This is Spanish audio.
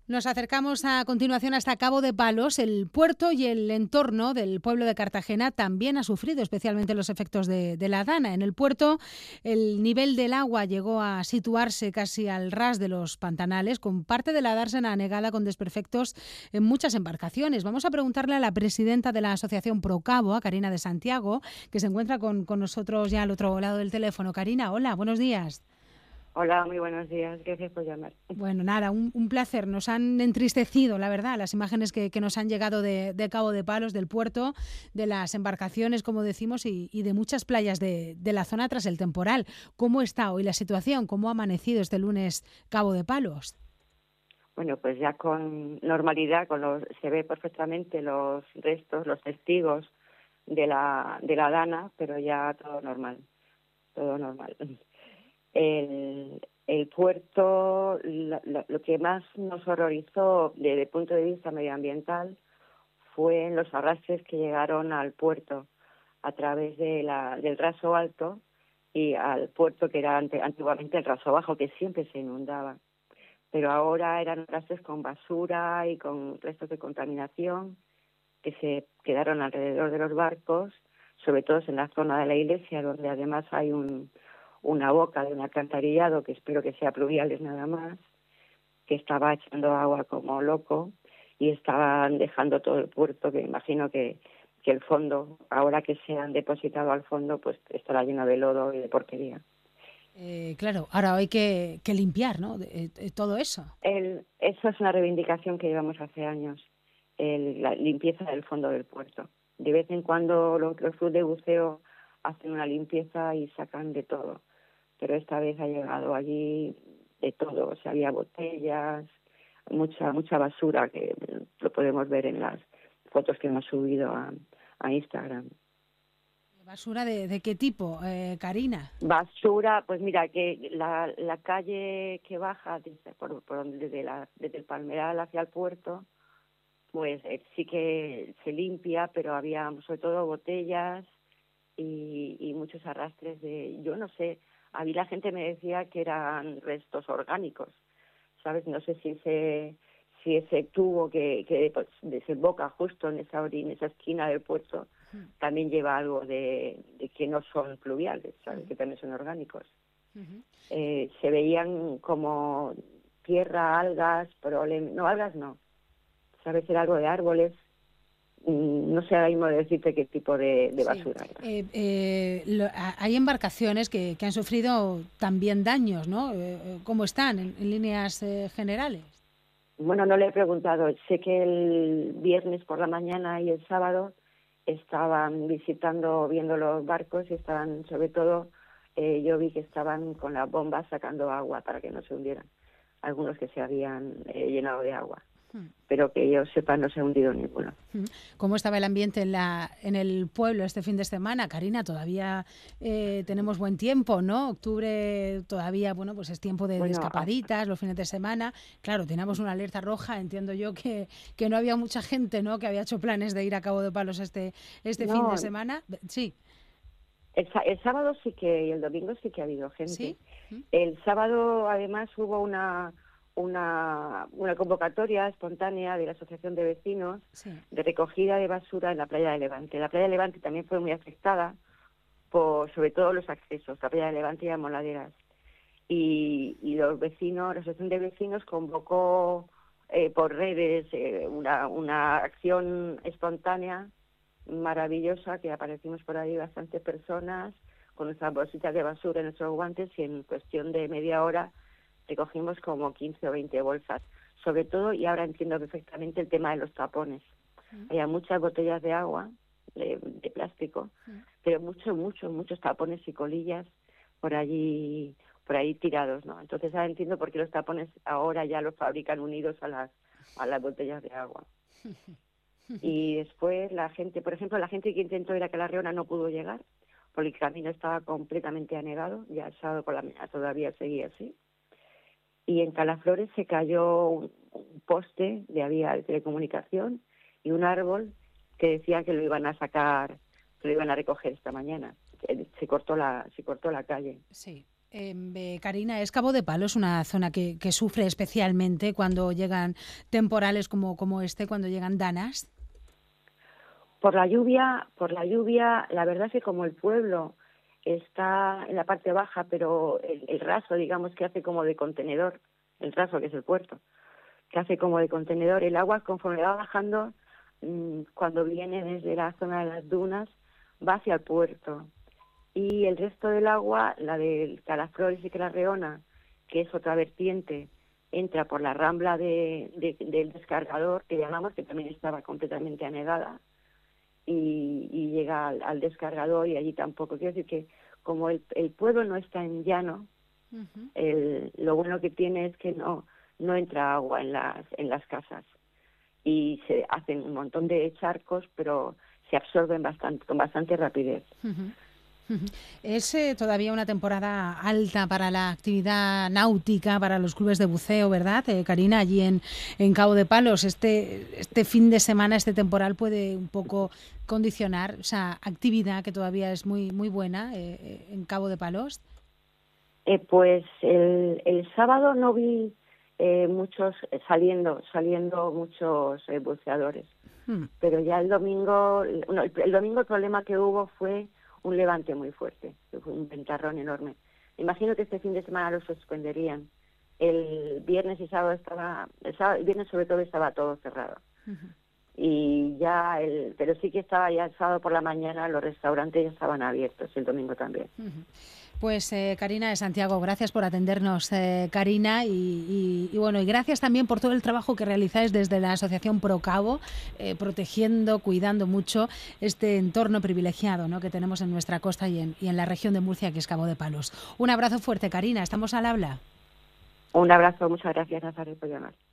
Nos acercamos a continuación hasta Cabo de Palos. El puerto y el entorno del pueblo de Cartagena también ha sufrido especialmente los efectos de la Dana. En el puerto el nivel del agua llegó a situarse casi al ras de los pantanales, con parte de la dársena anegada con desperfectos en muchas embarcaciones. Vamos a preguntarle a la presidenta de la asociación Procabo, a Karina de Santiago, que se encuentra con nosotros ya al otro lado del teléfono. Karina, hola, buenos días. Hola, muy buenos días. Gracias por llamar. Bueno, nada, un placer. Nos han entristecido, la verdad, las imágenes que nos han llegado de Cabo de Palos, del puerto, de las embarcaciones, como decimos, y de muchas playas de la zona tras el temporal. ¿Cómo está hoy la situación? ¿Cómo ha amanecido este lunes Cabo de Palos? Bueno, pues ya con normalidad, se ve perfectamente los restos, los testigos de la Dana, pero ya todo normal, todo normal. El puerto, lo que más nos horrorizó desde el punto de vista medioambiental fue en los arrastres que llegaron al puerto a través del raso alto y al puerto que era antiguamente el raso bajo, que siempre se inundaba. Pero ahora eran arrastres con basura y con restos de contaminación que se quedaron alrededor de los barcos, sobre todo en la zona de la iglesia, donde además hay una boca de un alcantarillado, que espero que sea pluviales nada más, que estaba echando agua como loco y estaban dejando todo el puerto, que imagino que el fondo, ahora que se han depositado al fondo, pues estará lleno de lodo y de porquería. Claro, ahora hay que limpiar, ¿no? Todo eso. Eso es una reivindicación que llevamos hace años, la limpieza del fondo del puerto. De vez en cuando los clubes de buceo hacen una limpieza y sacan de todo, pero esta vez ha llegado allí de todo. O sea, había botellas, mucha basura, que lo podemos ver en las fotos que hemos subido a Instagram. ¿Basura de qué tipo, Karina? Basura, pues mira, que la calle que baja desde el Palmeral hacia el puerto, pues sí que se limpia, pero había sobre todo botellas y muchos arrastres yo no sé, a mí la gente me decía que eran restos orgánicos, ¿sabes? No sé si ese tubo que pues, desemboca justo en en esa esquina del puerto, también lleva algo de que no son pluviales, ¿sabes? Que también son orgánicos. Se veían como tierra, algas, pero no, algas no. ¿Sabes? Era algo de árboles. No sé ahora mismo decirte qué tipo de basura era. Hay embarcaciones que han sufrido también daños, ¿no? ¿Cómo están en líneas generales? Bueno, no le he preguntado. Sé que el viernes por la mañana y el sábado estaban viendo los barcos y estaban, sobre todo, yo vi que estaban con las bombas sacando agua para que no se hundieran. Algunos que se habían llenado de agua, pero que yo sepa no se ha hundido ninguno. ¿Cómo estaba el ambiente en el pueblo este fin de semana? Karina, todavía tenemos buen tiempo, ¿no? Octubre todavía, bueno, pues es tiempo de escapaditas, los fines de semana. Claro, teníamos una alerta roja, entiendo yo que no había mucha gente, ¿no?, que había hecho planes de ir a Cabo de Palos este fin de semana. Sí. El sábado sí y el domingo sí que ha habido gente. ¿Sí? El sábado además hubo una convocatoria espontánea de la Asociación de Vecinos de recogida de basura en la playa de Levante. La playa de Levante también fue muy afectada por, sobre todo, los accesos, la playa de Levante y a Moladeras. Y los vecinos, la Asociación de Vecinos convocó por redes una acción espontánea maravillosa, que aparecimos por ahí bastantes personas con nuestras bolsitas de basura en nuestros guantes, y en cuestión de media hora recogimos como 15 o 20 bolsas. Sobre todo, y ahora entiendo perfectamente, el tema de los tapones. Había muchas botellas de agua, de plástico, pero muchos tapones y colillas por ahí tirados, ¿no? Entonces ahora entiendo por qué los tapones ahora ya los fabrican unidos a las botellas de agua. Y después la gente, por ejemplo, la gente que intentó ir a Calarreona no pudo llegar, porque el camino estaba completamente anegado, ya el sábado por la mañana todavía seguía así. Y en Calaflores se cayó un poste de vía de telecomunicación y un árbol que decían que lo iban a sacar, que lo iban a recoger esta mañana. Se cortó la calle. Sí. Karina, es Cabo de Palos una zona que sufre especialmente cuando llegan temporales como este, cuando llegan danas. Por la lluvia, la verdad es que como el pueblo está en la parte baja, pero el raso, digamos, que hace como de contenedor, el raso que es el puerto, que hace como de contenedor, el agua conforme va bajando, cuando viene desde la zona de las dunas, va hacia el puerto. Y el resto del agua, la del Calaflores y Clarreona, que es otra vertiente, entra por la rambla del descargador, que llamamos, que también estaba completamente anegada, y llega al descargador, y allí tampoco. Quiero decir que como el pueblo no está en llano, lo bueno que tiene es que no entra agua en las casas, y se hacen un montón de charcos, pero se absorben con bastante rapidez. Es todavía una temporada alta para la actividad náutica, para los clubes de buceo, ¿verdad, Karina? Allí en Cabo de Palos, este fin de semana, este temporal puede un poco condicionar esa actividad que todavía es muy muy buena en Cabo de Palos. Pues el sábado no vi muchos saliendo muchos buceadores, pero ya el domingo el problema que hubo fue un levante muy fuerte, fue un ventarrón enorme. Me imagino que este fin de semana lo suspenderían. El viernes y sábado el viernes sobre todo estaba todo cerrado. Y ya pero sí que estaba ya el sábado por la mañana, los restaurantes ya estaban abiertos, el domingo también. Pues Karina de Santiago, gracias por atendernos, Karina, y bueno, y gracias también por todo el trabajo que realizáis desde la Asociación Procabo, protegiendo, cuidando mucho este entorno privilegiado, ¿no?, que tenemos en nuestra costa y en la región de Murcia, que es Cabo de Palos. Un abrazo fuerte, Karina, estamos al habla. Un abrazo, muchas gracias, Nazaret, por llamar.